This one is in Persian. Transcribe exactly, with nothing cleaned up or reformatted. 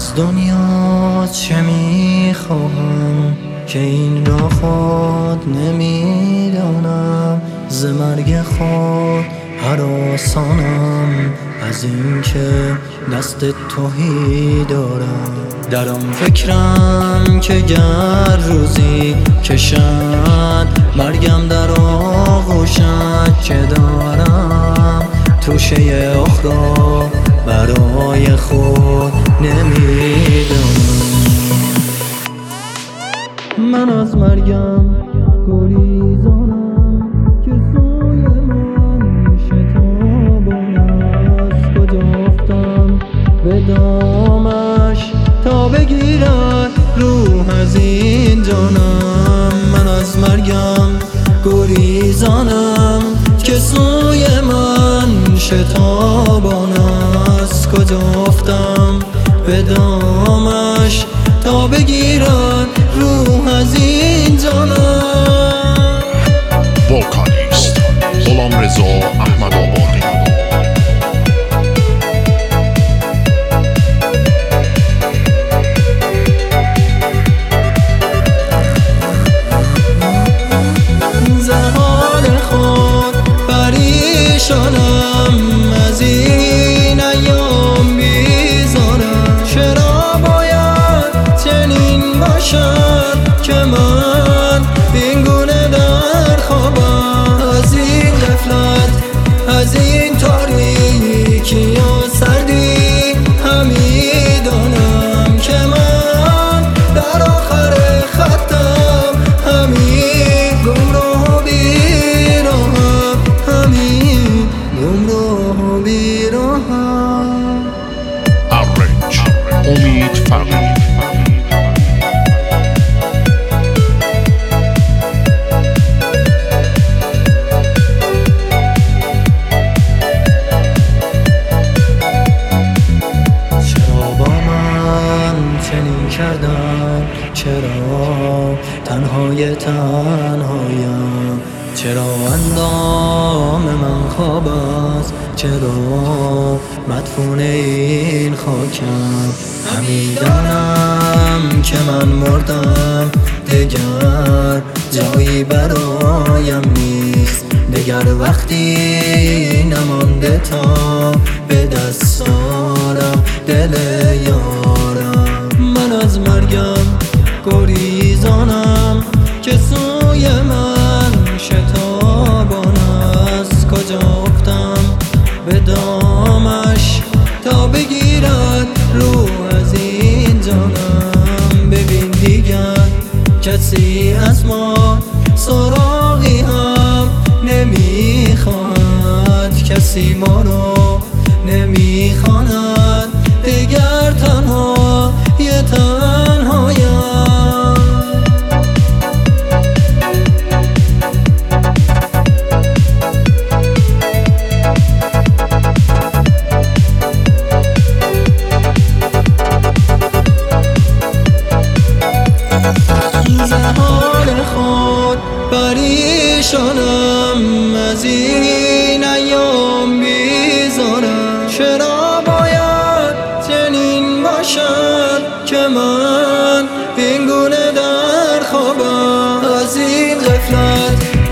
از دنیا چه میخواهم که این را خود نمیدانم، ز مرگ خود هراسانم از این که دست توهی دارم. در آن فکرم که گر روزی کشد مرگم در آغوشت که دارم، توشه اخرى برای خود نمیدانم. من از مرگم گریزانم که سوی من شتابان است. کجا افتم به دامش تا بگیرد روح از این جانم. من از مرگم گریزانم که سوی من شتابان است. کجا افتم به دامش تا بگیرد روح از این جانم. ولکانیست غلامرضا احمدآبادی. ز حال خود پریشانم از این ایام بیزارم. چرا باید چنین باشد که من این گونه در خوابم؟ از این غفلت، از این تاریکی و سردی همی دانم که من در آخر خطم همی گمراه و بیراهم، همی گمراه و بیراهم. ارنج امید فقید. کردم چرا تنهای تنهایم؟ چرا اندام من خواب است؟ چرا مدفون این خاکم؟ همی دانم که من مردم، دگر جایی برایم نیست. دگر وقتی نمانده تا به دست آرم دل یارم. من از مرگم گریزانم که سوی من شتابان است. کجا افتم به دامش تا بگیرد روح از این جانم. ببین دیگر کسی از ما سراغی هم نمیخواهد، کسی ما رو نمیخواند. دیگر تنها یه تنهایم. ز حال خود پریشانم از این ایام بیزارم. چرا باید چنین باشد که من این گونه در خوابم؟ از این غفلت،